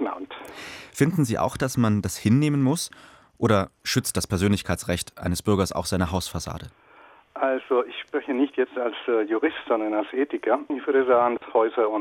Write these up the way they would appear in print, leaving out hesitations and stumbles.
genannt. Finden Sie auch, dass man das hinnehmen muss? Oder schützt das Persönlichkeitsrecht eines Bürgers auch seine Hausfassade? Also ich spreche nicht jetzt als Jurist, sondern als Ethiker. Ich würde sagen, Häuser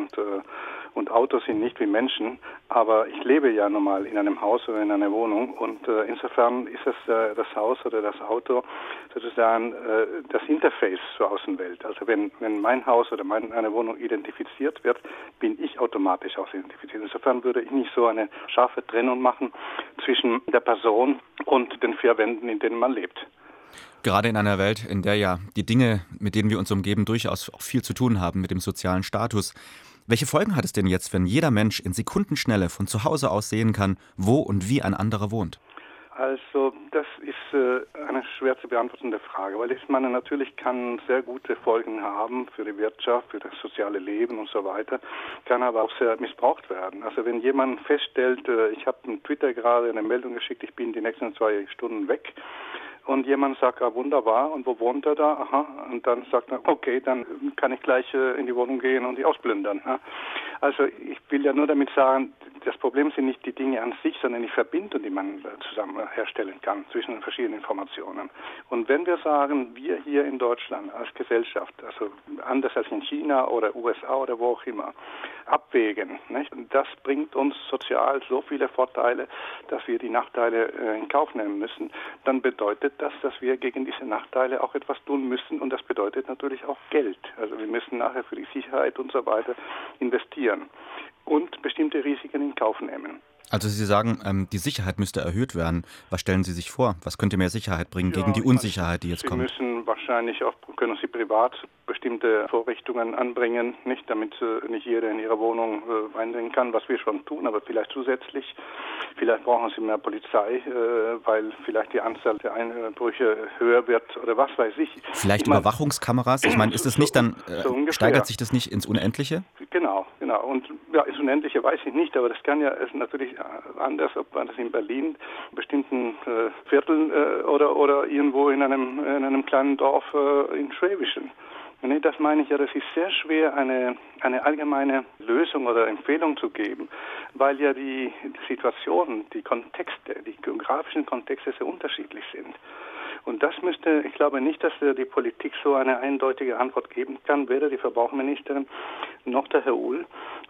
und Autos sind nicht wie Menschen, aber ich lebe ja normal in einem Haus oder in einer Wohnung und insofern ist das Haus oder das Auto sozusagen das Interface zur Außenwelt. Also wenn mein Haus oder meine Wohnung identifiziert wird, bin ich automatisch auch identifiziert. Insofern würde ich nicht so eine scharfe Trennung machen zwischen der Person und den vier Wänden, in denen man lebt. Gerade in einer Welt, in der ja die Dinge, mit denen wir uns umgeben, durchaus auch viel zu tun haben mit dem sozialen Status. Welche Folgen hat es denn jetzt, wenn jeder Mensch in Sekundenschnelle von zu Hause aus sehen kann, wo und wie ein anderer wohnt? Also das ist eine schwer zu beantwortende Frage, weil ich meine, natürlich kann sehr gute Folgen haben für die Wirtschaft, für das soziale Leben und so weiter, kann aber auch sehr missbraucht werden. Also wenn jemand feststellt, ich habe in Twitter gerade eine Meldung geschickt, ich bin die nächsten 2 Stunden weg, und jemand sagt, wunderbar, und wo wohnt er da? Aha, und dann sagt er, okay, dann kann ich gleich in die Wohnung gehen und die ausplündern. Ja? Also ich will ja nur damit sagen, das Problem sind nicht die Dinge an sich, sondern die Verbindung, die man zusammen herstellen kann zwischen den verschiedenen Informationen. Und wenn wir sagen, wir hier in Deutschland als Gesellschaft, also anders als in China oder USA oder wo auch immer, abwägen, nicht? Das bringt uns sozial so viele Vorteile, dass wir die Nachteile in Kauf nehmen müssen, dann bedeutet das, dass wir gegen diese Nachteile auch etwas tun müssen, und das bedeutet natürlich auch Geld. Also wir müssen nachher für die Sicherheit und so weiter investieren und bestimmte Risiken in Kauf nehmen. Also Sie sagen, die Sicherheit müsste erhöht werden. Was stellen Sie sich vor? Was könnte mehr Sicherheit bringen gegen Ja, die ich meine, Unsicherheit, die jetzt Sie kommt? müssen wahrscheinlich auch, können Sie privat bestimmte Vorrichtungen anbringen, nicht, damit nicht jeder in ihre Wohnung eindringen kann, was wir schon tun, aber vielleicht zusätzlich. Vielleicht brauchen Sie mehr Polizei, weil vielleicht die Anzahl der Einbrüche höher wird oder was weiß ich. Vielleicht Ich meine, Überwachungskameras? Ich meine, ist das nicht so ungefähr. steigert sich das nicht ins Unendliche? Genau. Und ja, das Unendliche weiß ich nicht, aber das kann ja ist natürlich anders, ob man das in Berlin, in bestimmten Vierteln oder irgendwo in einem kleinen Dorf in Schwäbischen. Nee, das meine ich ja, das ist sehr schwer, eine allgemeine Lösung oder Empfehlung zu geben, weil ja die Situationen, die Kontexte, die geografischen Kontexte sehr unterschiedlich sind. Und das ich glaube nicht, dass die Politik so eine eindeutige Antwort geben kann, weder die Verbraucherministerin noch der Herr Uhl.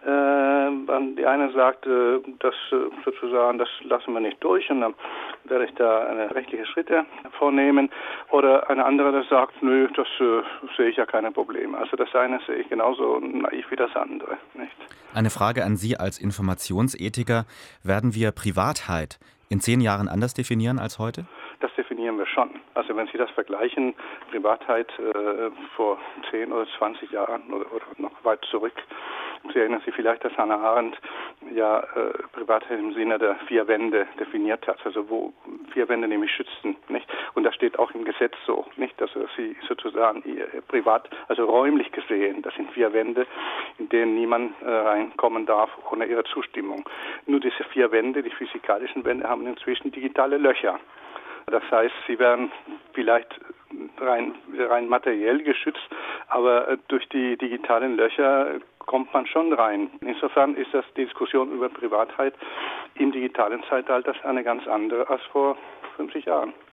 Die eine sagt, das lassen wir nicht durch, und dann werde ich da rechtliche Schritte vornehmen. Oder eine andere, das sagt, nö, das sehe ich ja keine Probleme. Also das eine sehe ich genauso naiv wie das andere, nicht? Eine Frage an Sie als Informationsethiker. Werden wir Privatheit in 10 Jahren anders definieren als heute? Das definieren wir schon. Also wenn Sie das vergleichen, Privatheit vor 10 oder 20 Jahren oder noch weit zurück, Sie erinnern sich vielleicht, dass Hannah Arendt ja Privatheit im Sinne der 4 Wände definiert hat, also wo 4 Wände nämlich schützen, nicht? Und das steht auch im Gesetz so, nicht, dass sie sozusagen privat, also räumlich gesehen, das sind 4 Wände, in denen niemand reinkommen darf ohne ihre Zustimmung. Nur diese 4 Wände, die physikalischen Wände, haben inzwischen digitale Löcher. Das heißt, sie werden vielleicht rein materiell geschützt, aber durch die digitalen Löcher kommt man schon rein. Insofern ist das die Diskussion über Privatheit im digitalen Zeitalter eine ganz andere als vor 50 Jahren.